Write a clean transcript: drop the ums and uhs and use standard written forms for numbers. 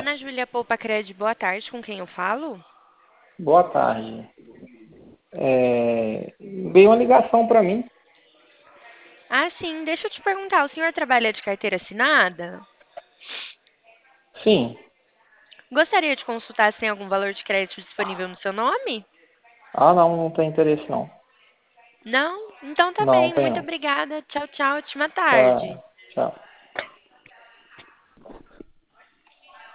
Ana Júlia Poupa Cred, boa tarde, com quem eu falo? Boa tarde. Veio uma ligação para mim. Ah, sim, deixa eu te perguntar, o senhor trabalha de carteira assinada? Sim. Gostaria de consultar se tem algum valor de crédito disponível no seu nome? Ah, não, não tem interesse não. Não? Então tá Não, bem, tem muito não. obrigada. Tchau, tchau, ótima Tchau. tarde. Tchau.